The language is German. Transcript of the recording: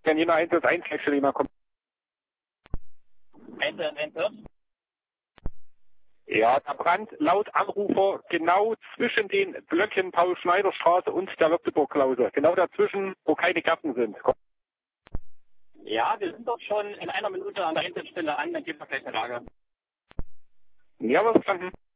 Jena 111, Jena kommt. 111. Ja, da brannt laut Anrufer genau zwischen den Blöcken Paul-Schneider-Straße und der Lotzeburg-Klause. Genau dazwischen, wo keine Gärten sind. Ja, wir sind dort schon in einer Minute an der Einsatzstelle an, dann gibt es gleich eine Lage. Ja, was verstanden.